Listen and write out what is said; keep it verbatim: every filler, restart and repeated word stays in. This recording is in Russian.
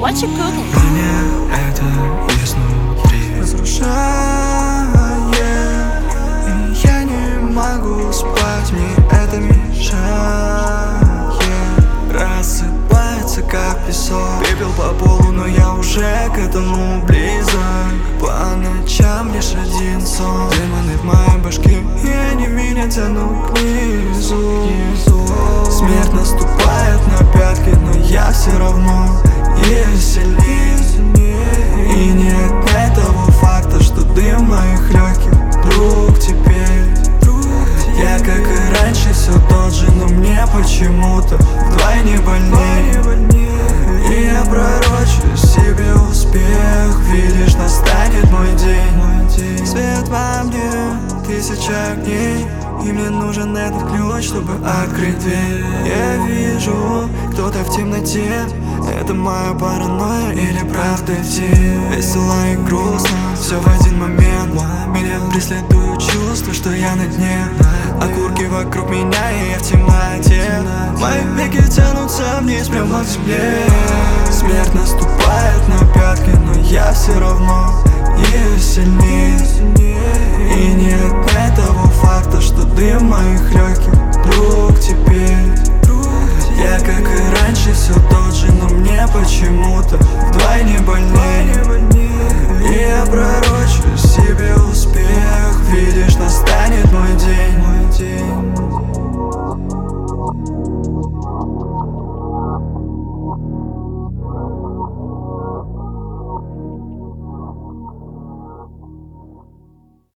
What you cooking? Меня это изнутри разрушает, и я не могу спать, мне это мешает. Рассыпается как песок, пепел по полу, но я уже к этому близок. По ночам лишь один сон, демоны в моей башке, и они меня тянут к низу. Смерть наступает на пятки, но я все равно и сильнее. И не отнять того факта, что дым моих легких друг теперь. Я, как и раньше, все тот же, но мне почему-то вдвойне больнее. И я пророчу себе успех, видишь, настанет мой день. Свет во мне, тысяча огней, и мне нужен этот ключ, чтобы открыть дверь. Я вижу, кто-то в темноте, это моя паранойя или правда тень. Весело и грустно, все в один момент. Меня преследуют чувства, что я на дне. Окурки вокруг меня, и я в темноте. Мои веки тянутся вниз, прямо к земле. Смерть наступает на пятки, но я все равно и сильнее. И не отнять того факта, что дым моих легких друг теперь. Я, как и раньше, все тот же, но мне почему-то вдвойне больнее. И я пророчу себе успех, видишь, настанет